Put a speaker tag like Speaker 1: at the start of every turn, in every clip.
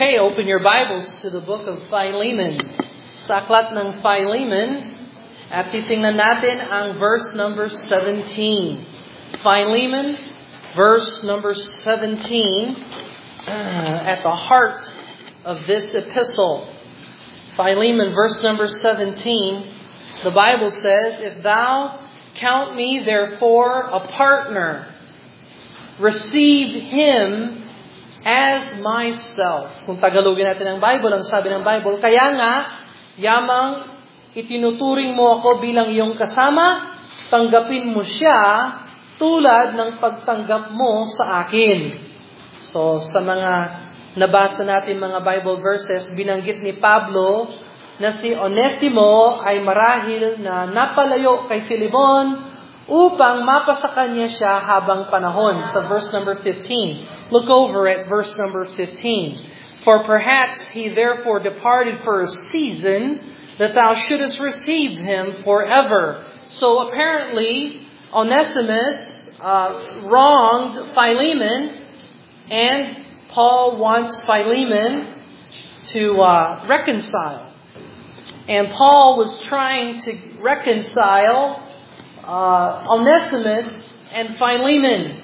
Speaker 1: Okay, open your Bibles to the book of Philemon. Sa aklat ng Philemon, at titingnan natin ang verse number 17. Philemon, verse number 17, at the heart of this epistle. Philemon, verse number 17, the Bible says, "If thou count me therefore a partner, receive him as myself." Kung Tagalogin natin ang Bible, ang sabi ng Bible, kaya nga, yamang itinuturing mo ako bilang iyong kasama, tanggapin mo siya tulad ng pagtanggap mo sa akin. So, sa mga nabasa natin mga Bible verses, binanggit ni Pablo na si Onesimo ay marahil na napalayo kay Philemon upang mapasa kanya siya habang panahon. Sa verse number 15. Look over at verse number 15. "For perhaps he therefore departed for a season, that thou shouldest receive him forever." So apparently, Onesimus wronged Philemon, and Paul wants Philemon to reconcile. And Paul was trying to reconcile Onesimus and Philemon.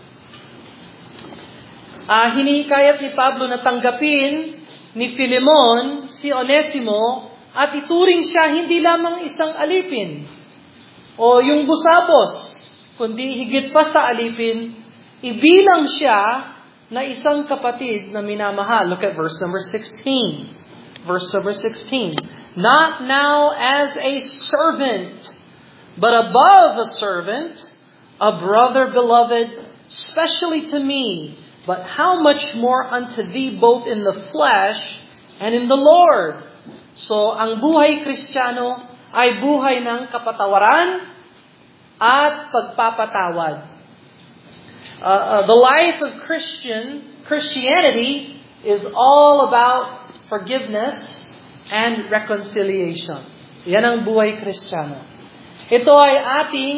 Speaker 1: Hinikayat ni Pablo na tanggapin ni Philemon si Onesimo at ituring siya hindi lamang isang alipin o yung busabos, kundi higit pa sa alipin, ibilang siya na isang kapatid na minamahal. Look at verse number 16. Verse number 16. "Not now as a servant, but above a servant, a brother beloved, specially to me, but how much more unto thee both in the flesh and in the Lord." So, ang buhay Kristiyano ay buhay ng kapatawaran at pagpapatawad. The life of Christianity is all about forgiveness and reconciliation. Yan ang buhay Kristiyano. Ito ay ating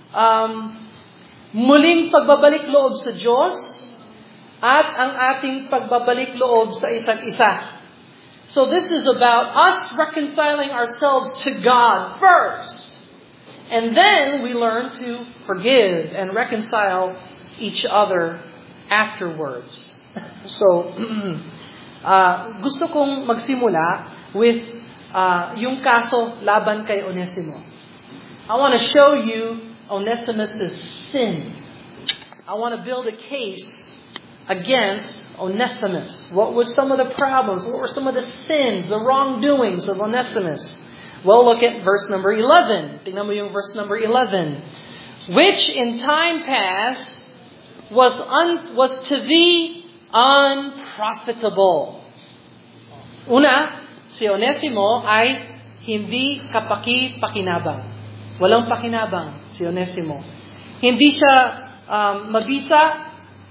Speaker 1: muling pagbabalik loob sa Diyos at ang ating pagbabalik loob sa isa't isa. So this is about us reconciling ourselves to God first. And then we learn to forgive and reconcile each other afterwards. So, gusto kong magsimula with yung kaso laban kay Onesimo. I want to show you Onesimus' sin. I want to build a case against Onesimus. What were some of the problems? What were some of the sins, the wrongdoings of Onesimus? Well, look at verse number 11. Tingnan mo yung verse number 11. "Which in time past was to thee unprofitable." Una, si Onesimo ay hindi kapaki-pakinabang. Walang pakinabang si Onesimo. Hindi siya mabisa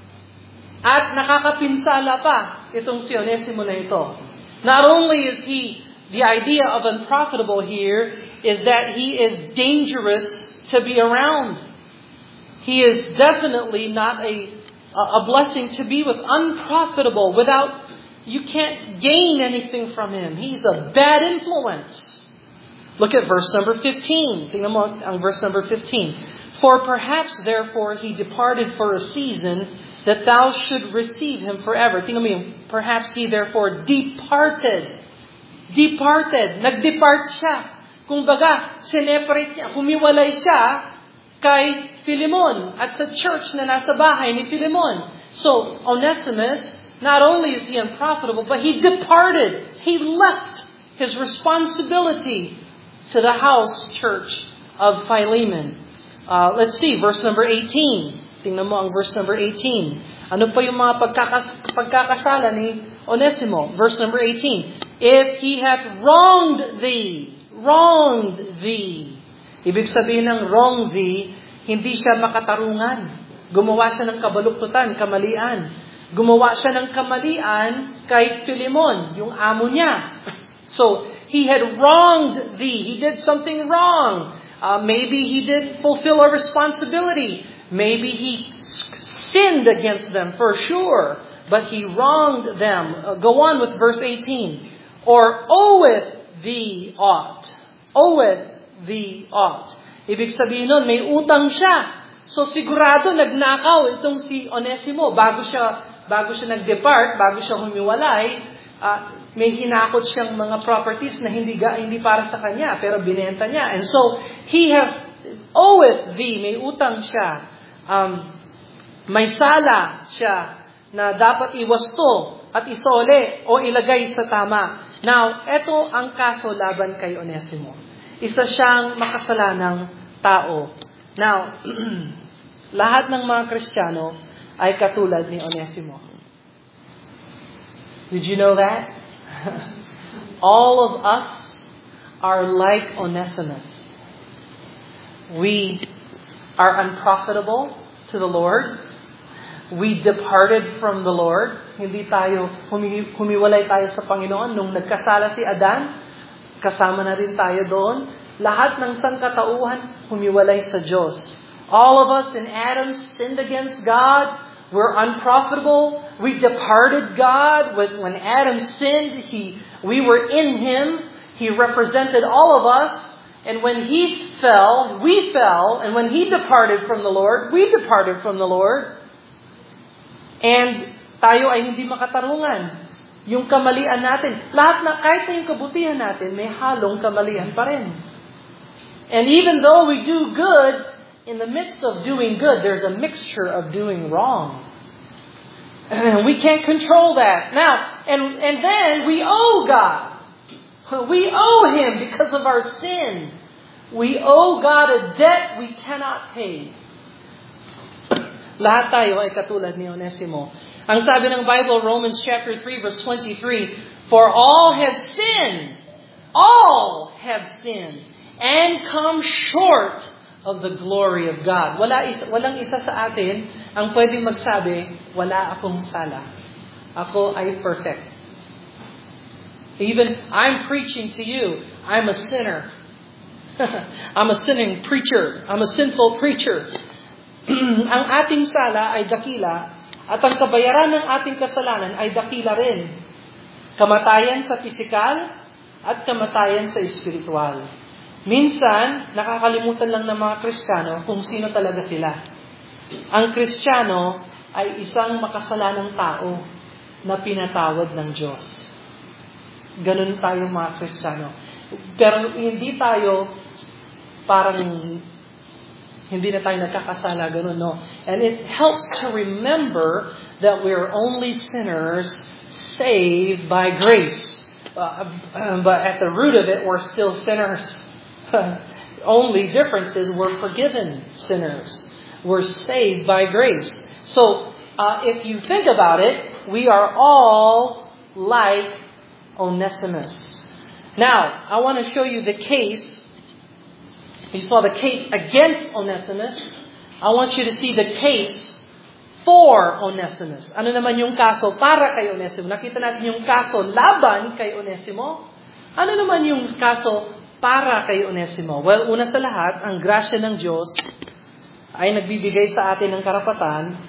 Speaker 1: at nakakapinsala pa itong si Onesimo na ito. Not only is he, the idea of unprofitable here is that he is dangerous to be around. He is definitely not a blessing to be with. Unprofitable, you can't gain anything from him. He's a bad influence. Look at verse number 15. Tingnan mo ang verse number 15. "For perhaps therefore he departed for a season, that thou should receive him forever." Tingnan mo yung perhaps he therefore departed. Departed. Nag-depart siya. Kumbaga, sineparate niya. Humiwalay siya kay Philemon at sa church na nasa bahay ni Philemon. So, Onesimus, not only is he unprofitable, but he departed. He left his responsibility to the house church of Philemon. Let's see, verse number 18. Tingnan mo ang verse number 18. Ano pa yung mga pagkakasala ni Onesimo? Verse number 18. "If he hath wronged thee." Ibig sabihin ng wrong thee, hindi siya makatarungan. Gumawa siya ng kabaluktutan, kamalian. Gumawa siya ng kamalian kay Philemon, yung amo niya. So, he had wronged thee. He did something wrong. Maybe he didn't fulfill a responsibility. Maybe he sinned against them for sure. but he wronged them. Go on with verse 18. Or oweth thee aught. Oweth thee aught. Ibig sabihin nun, may utang siya. So sigurado nagnakaw itong si Onesimo bago siya nag-depart, bago siya humiwalay, may hinakot siyang mga properties na hindi para sa kanya, pero binenta niya. And so he oweth thee, may utang siya. May sala siya na dapat iwasto at isole o ilagay sa tama. Now, ito ang kaso laban kay Onesimo. Isa siyang makasalanang tao. Now, lahat ng mga Kristiyano ay katulad ni Onesimo. Did you know that? All of us are like Onesimus. We are unprofitable to the Lord. We departed from the Lord. Hindi tayo, humiwalay tayo sa Panginoon. Nung nagkasala si Adan, kasama na rin tayo doon. Lahat ng sangkatauhan, humiwalay sa Diyos. All of us in Adam sinned against God. We're unprofitable. We departed God. When Adam sinned, we were in Him. He represented all of us. And when he fell, we fell. And when he departed from the Lord, we departed from the Lord. And tayo ay hindi makatarungan. Yung kamalian natin, kahit na yung kabutihan natin, may halong kamalian pa rin. And even though we do good, in the midst of doing good, there's a mixture of doing wrong. And we can't control that. Now, and then we owe God. We owe Him because of our sin. We owe God a debt we cannot pay. Lahat tayo ay katulad ni Onesimo. Ang sabi ng Bible, Romans chapter 3, verse 23, For all have sinned, and come short of the glory of God. Walang isa sa atin ang pwedeng magsabi, wala akong sala. Ako ay perfect. Even I'm preaching to you, I'm a sinner. I'm a sinning preacher. I'm a sinful preacher. Ang ating sala ay dakila at ang kabayaran ng ating kasalanan ay dakila rin. Kamatayan sa pisikal at kamatayan sa espiritual. Minsan, nakakalimutan lang ng mga Kristiyano kung sino talaga sila. Ang Kristiyano ay isang makasalanang tao na pinatawad ng Diyos. Ganun tayong mga Kristiyano. Pero hindi tayo parang hindi na tayo nagkakasala, ganun, no? And it helps to remember that we're only sinners saved by grace. But at the root of it, we're still sinners. Only difference is we're forgiven sinners. We're saved by grace. So, if you think about it, we are all like Onesimus. Now, I want to show you the case. You saw the case against Onesimus. I want you to see the case for Onesimus. Ano naman yung kaso para kay Onesimo? Nakita natin yung kaso laban kay Onesimo. Ano naman yung kaso para kay Onesimo? Well, una sa lahat, ang grasya ng Diyos ay nagbibigay sa atin ng karapatan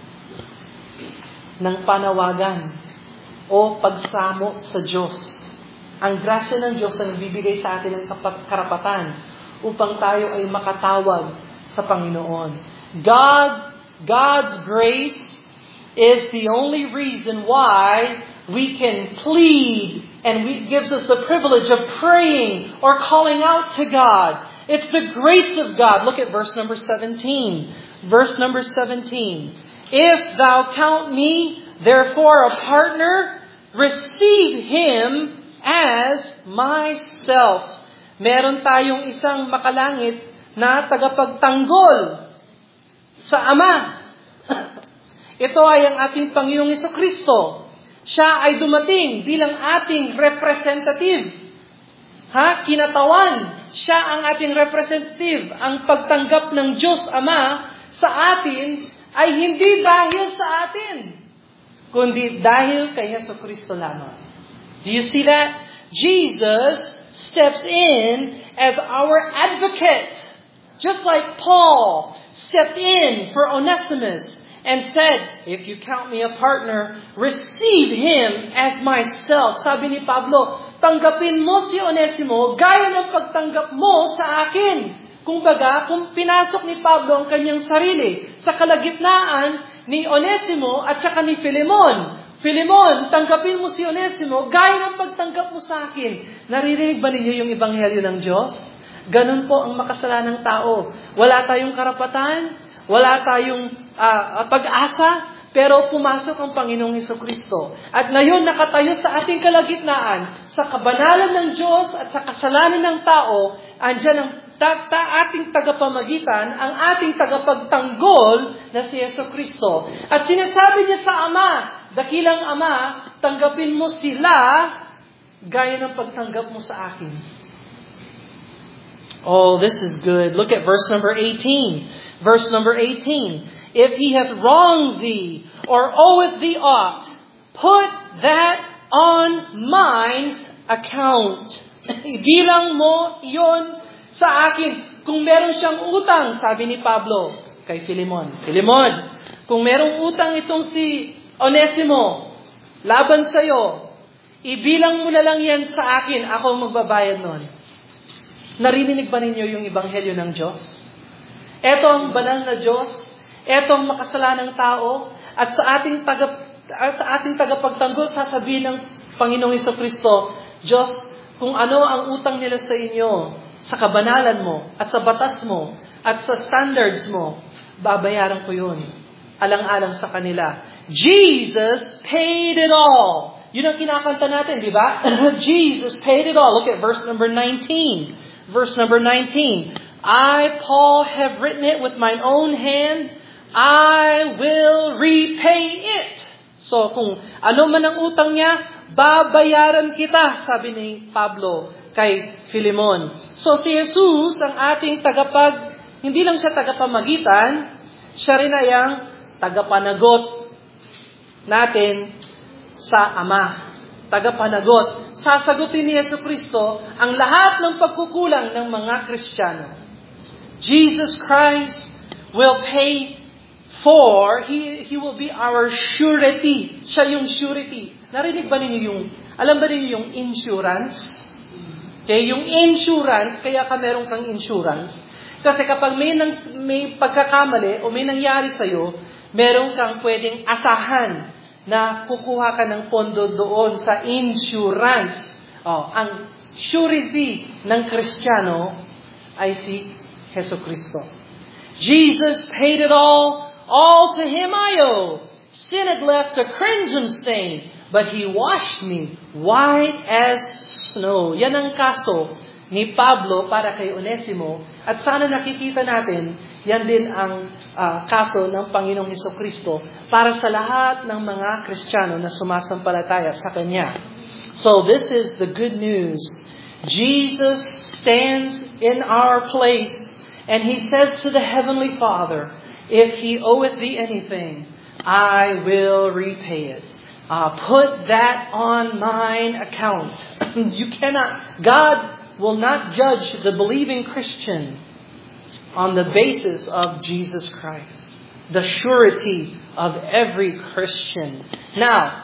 Speaker 1: ng panawagan o pagsamo sa Diyos. Ang grasya ng Diyos ay nagbibigay sa atin ng karapatan upang tayo ay makatawag sa Panginoon. God's grace is the only reason why we can plead and it gives us the privilege of praying or calling out to God. It's the grace of God. Look at verse number 17. Verse number 17. If thou count me, therefore, a partner, receive him as myself. Meron tayong isang makalangit na tagapagtanggol sa Ama. Ito ay ang ating Panginoong Jesucristo. Siya ay dumating bilang ating representative. Kinatawan. Siya ang ating representative. Ang pagtanggap ng Diyos Ama sa atin ay hindi dahil sa atin, kundi dahil kay Jesucristo lamang. Do you see that? Jesus steps in as our advocate. Just like Paul stepped in for Onesimus and said, "If you count me a partner, receive him as myself." Sabi ni Pablo, tanggapin mo si Onesimo gaya ng pagtanggap mo sa akin. Kumbaga, kung pinasok ni Pablo ang kanyang sarili sa kalagitnaan ni Onesimo at saka ni Filemon. Filemon, tanggapin mo si Onesimo gaya ng pagtanggap mo sa akin. Naririnig ba ninyo yung ebanghelyo ng Diyos? Ganun po ang makasalanang tao. Wala tayong karapatan, wala tayong pag-asa, pero pumasok ang Panginoong Hesukristo. At ngayon nakatayo sa ating kalagitnaan, sa kabanalan ng Diyos at sa kasalanan ng tao, andyan ang ating tagapamagitan, ang ating tagapagtanggol na si Hesukristo. At sinasabi niya sa Ama, dakilang Ama, tanggapin mo sila gaya ng pagtanggap mo sa akin. Oh, this is good. Look at verse number 18. Verse number 18. If he hath wronged thee, or oweth thee aught, put that on mine account. Ibilang mo iyon sa akin. Kung meron siyang utang, sabi ni Pablo kay Filemon, Filemon, kung merong utang itong si Onesimo, laban sa'yo, ibilang mo na lang yan sa akin, ako magbabayad nun. Narinig ba ninyo yung ebanghelyo ng Diyos? Ito ang banal na Diyos, ito ang makasalanang tao, at sa ating tagapagtanggol, sasabihin ng Panginoong Hesukristo, Diyos, kung ano ang utang nila sa inyo, sa kabanalan mo, at sa batas mo, at sa standards mo, babayaran ko yun. Alang-alang sa kanila. Jesus paid it all. Yun ang kinakanta natin, di ba? Jesus paid it all. Look at verse number 19. Verse number 19. I, Paul, have written it with mine own hand. I will repay it. So, kung ano man ang utang niya, babayaran kita, sabi ni Pablo kay Filemon. So, si Jesus, ang ating hindi lang siya tagapamagitan, siya rin ay ang tagapanagot natin sa Ama. Tagapanagot. Sasagutin ni Hesukristo ang lahat ng pagkukulang ng mga Kristiyano. Jesus Christ will pay for, He will be our surety. Siya yung surety. Narinig ba ninyo alam ba ninyo yung insurance? Okay, yung insurance, kaya meron kang insurance. Kasi kapag may pagkakamali o may nangyari sa'yo, meron kang pwedeng asahan na kukuha ka ng pondo doon sa insurance. Ang surety ng Kristiyano ay si Hesukristo. Jesus paid it all to Him I owe. Sin had left a crimson stain, but He washed me white as snow. Yan ang kaso ni Pablo para kay Onesimo. At sana nakikita natin, yan din ang kaso ng Panginoong Hesukristo para sa lahat ng mga Kristiyano na sumasampalataya sa Kanya. So this is the good news. Jesus stands in our place and He says to the Heavenly Father, if He oweth thee anything, I will repay it. Put that on mine account. God will not judge the believing Christian on the basis of Jesus Christ, the surety of every Christian. Now,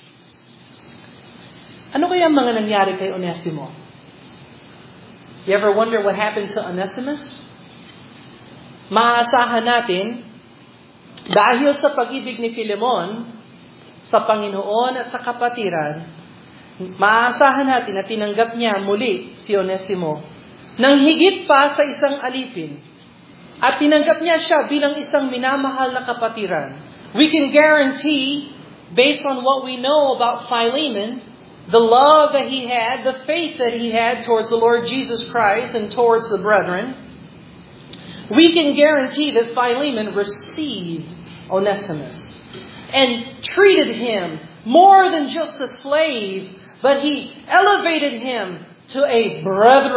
Speaker 1: ano kaya ang mga nangyari kay Onesimo? You ever wonder what happened to Onesimus? Maaasahan natin, dahil sa pag-ibig ni Filemon sa Panginoon at sa kapatiran, maaasahan natin na tinanggap niya muli si Onesimo nang higit pa sa isang alipin. At tinanggap niya siya bilang isang minamahal na kapatiran. We can guarantee, based on what we know about Philemon, the love that he had, the faith that he had towards the Lord Jesus Christ and towards the brethren, we can guarantee that Philemon received Onesimus and treated him more than just a slave, but he elevated him to a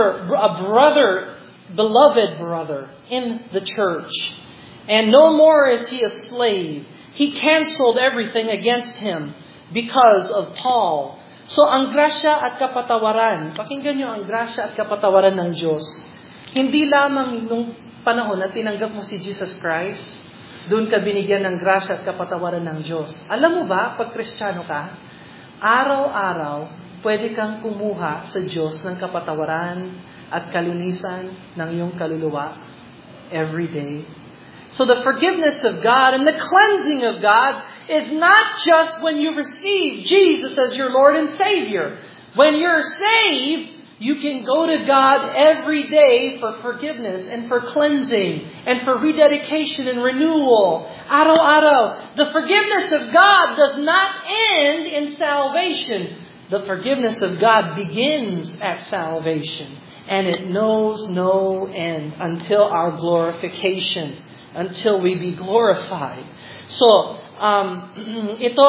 Speaker 1: beloved brother in the church. And no more is he a slave. He canceled everything against him because of Paul. So ang grasya at kapatawaran, pakinggan nyo ang grasya at kapatawaran ng Diyos. Hindi lamang nung panahon na tinanggap mo si Jesus Christ, doon ka binigyan ng grasya at kapatawaran ng Diyos. Alam mo ba, pag Kristiyano ka, araw-araw, pwede kang kumuha sa Diyos ng kapatawaran at kalinisan ng iyong kaluluwa every day. So the forgiveness of God and the cleansing of God is not just when you receive Jesus as your Lord and Savior. When you're saved, you can go to God every day for forgiveness and for cleansing and for rededication and renewal. Araw-araw. The forgiveness of God does not end in salvation. The forgiveness of God begins at salvation. And it knows no end until our glorification, until we be glorified. So, ito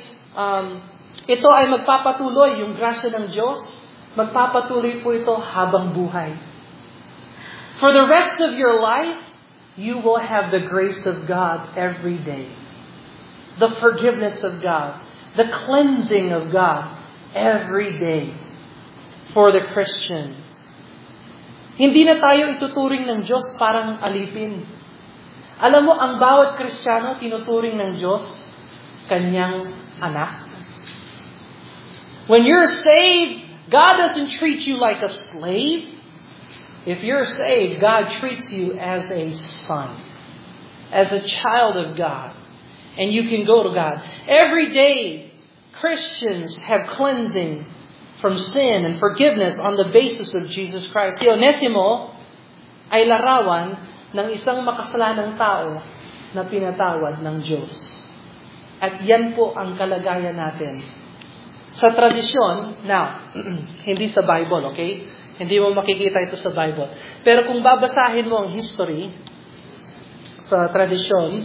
Speaker 1: ay magpapatuloy, yung grasya ng Diyos, magpapatuloy po ito habang buhay. For the rest of your life, you will have the grace of God every day. The forgiveness of God, the cleansing of God every day for the Christian. Hindi na tayo ituturing ng Diyos parang alipin. Alam mo, ang bawat Kristiyano tinuturing ng Diyos kanyang anak. When you're saved, God doesn't treat you like a slave. If you're saved, God treats you as a son, as a child of God. And you can go to God. Every day, Christians have cleansing from sin and forgiveness on the basis of Jesus Christ. Si Onesimo ay larawan ng isang makasalanang tao na pinatawad ng Diyos. At yan po ang kalagayan natin. Sa tradisyon, now, hindi sa Bible, okay? Hindi mo makikita ito sa Bible. Pero kung babasahin mo ang history sa tradisyon,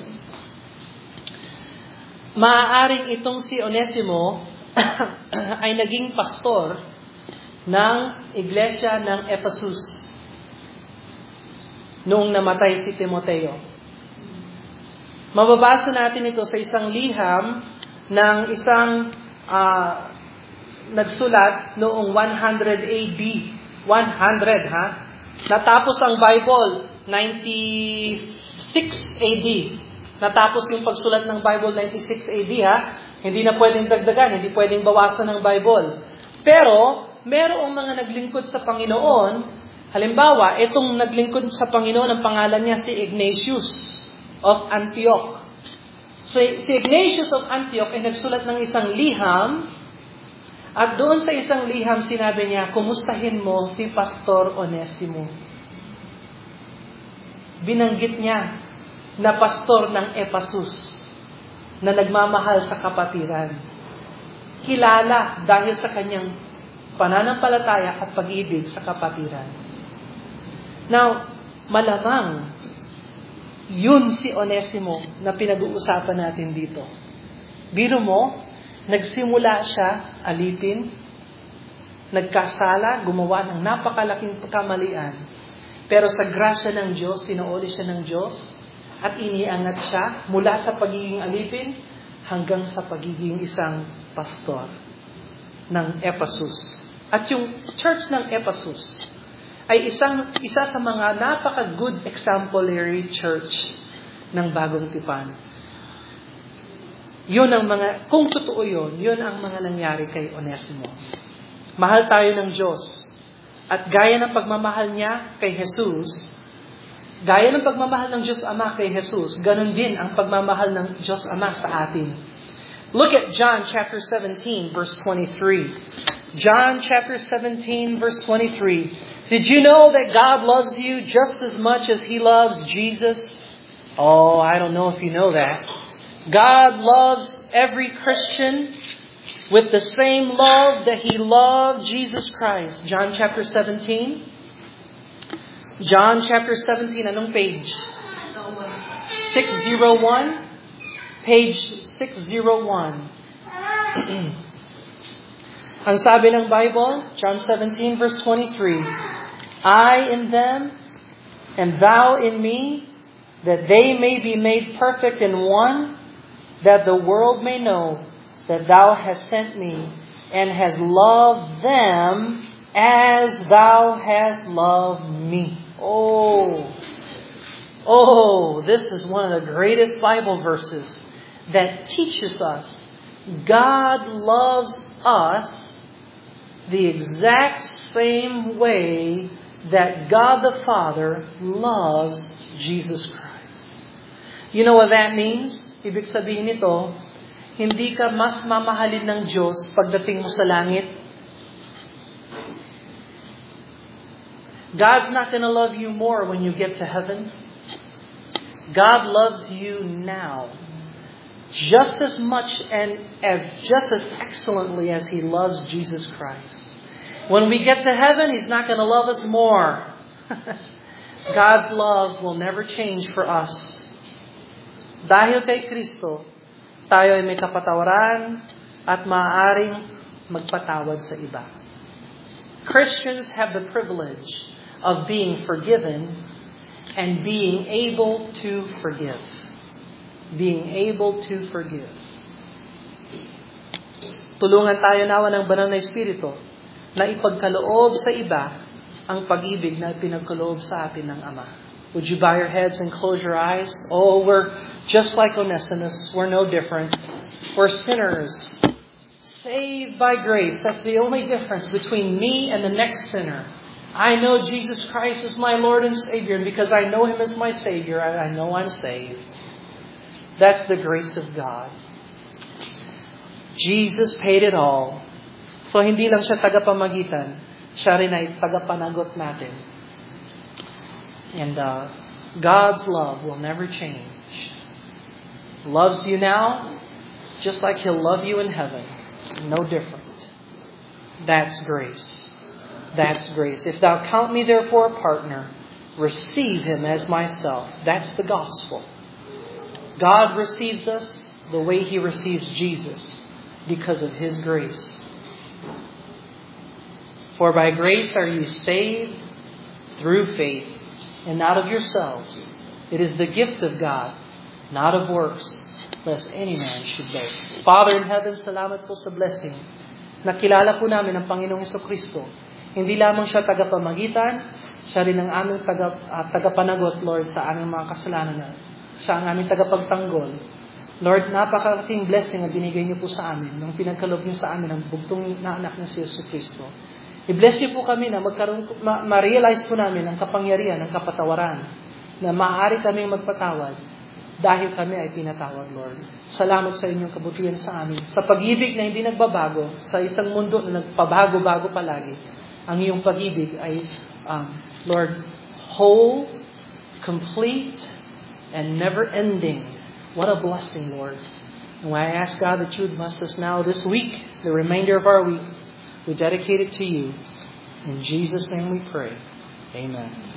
Speaker 1: maaaring itong si Onesimo ay naging pastor ng iglesia ng Ephesus noong namatay si Timoteo. Mababasa natin ito sa isang liham ng isang nagsulat noong 100 AD. 100, ha? Natapos ang Bible 96 AD. Natapos yung pagsulat ng Bible 96 AD, ha? Hindi na pwedeng dagdagan, hindi pwedeng bawasan ng Bible. Pero, merong mga naglingkod sa Panginoon. Halimbawa, itong naglingkod sa Panginoon, ang pangalan niya si Ignatius of Antioch. So, si Ignatius of Antioch ay nagsulat ng isang liham. At doon sa isang liham, sinabi niya, kumustahin mo si Pastor Onesimo. Binanggit niya na pastor ng Ephesus na nagmamahal sa kapatiran. Kilala dahil sa kanyang pananampalataya at pag-ibig sa kapatiran. Now, malamang yun si Onesimo na pinag-uusapan natin dito. Biro mo, nagsimula siya alipin, nagkasala, gumawa ng napakalaking kamalian. Pero sa grasya ng Diyos, sinuoli siya ng Diyos at iniangat siya mula sa pagiging alipin hanggang sa pagiging isang pastor ng Ephesus. At yung church ng Ephesus ay isa sa mga napaka-good exemplary church ng Bagong Tipan. Yun ang mga, kung totoo yun ang mga nangyari kay Onesimo. Mahal tayo ng Diyos. At gaya ng pagmamahal niya kay Jesus, gaya ng pagmamahal ng Diyos Ama kay Jesus, ganun din ang pagmamahal ng Diyos Ama sa atin. Look at John chapter 17, verse 23. John chapter 17, verse 23. Did you know that God loves you just as much as He loves Jesus? Oh, I don't know if you know that. God loves every Christian with the same love that He loved Jesus Christ. John chapter 17. John chapter 17, anong page? 601? Page 601. Ang sabi ng Bible, John 17 verse 23, I in them, and thou in me, that they may be made perfect in one, that the world may know that thou hast sent me, and hast loved them as thou hast loved me. Oh, Oh, this is one of the greatest Bible verses that teaches us God loves us the exact same way that God the Father loves Jesus Christ. You know what that means? Ibig sabihin nito, hindi ka mas mamahalin ng Diyos pagdating mo sa langit. God's not going to love you more when you get to heaven. God loves you now just as much and just as excellently as He loves Jesus Christ. When we get to heaven, He's not going to love us more. God's love will never change for us. Dahil kay Kristo, tayo ay may kapatawaran at maaaring magpatawad sa iba. Christians have the privilege of being forgiven and being able to forgive. Being able to forgive. Tulungan tayo nawa ng banal na Espiritu na ipagkaloob sa iba ang pag-ibig na pinagkaloob sa atin ng Ama. Would you bow your heads and close your eyes? Oh, we're just like Onesimus. We're no different. We're sinners. Saved by grace. That's the only difference between me and the next sinner. I know Jesus Christ is my Lord and Savior, and because I know Him as my Savior, I know I'm saved. That's the grace of God. Jesus paid it all. So hindi lang siya tagapamagitan, siya rin ay tagapanagot natin. And God's love will never change. Loves you now, just like He'll love you in heaven. No different. That's grace. That's grace. If thou count me therefore a partner, receive him as myself. That's the gospel. God receives us the way He receives Jesus because of His grace. For by grace are you saved through faith, and not of yourselves. It is the gift of God, not of works, lest any man should boast. Father in heaven, salamat po sa blessing. Nakilala po namin ang Panginoong Jesucristo. Hindi lamang siya tagapamagitan, siya rin ang aming tagapanagot, Lord, sa aming mga kasalanan. Siya ang aming tagapagtanggol. Lord, napakalaking blessing na binigay niyo po sa amin nung pinagkaloob niyo sa amin ang bugtong na anak ng si Jesucristo. I-bless niyo po kami na ma-realize po namin ang kapangyarihan, ang kapatawaran, na maaari kaming magpatawad dahil kami ay pinatawad, Lord. Salamat sa inyong kabutihan sa amin. Sa pag-ibig na hindi nagbabago, sa isang mundo na nagpabago-bago palagi, ang iyong pag-ibig ay, Lord, whole, complete, and never-ending. What a blessing, Lord. And I ask, God, that you would bless us now this week, the remainder of our week. We dedicate it to you. In Jesus' name we pray. Amen.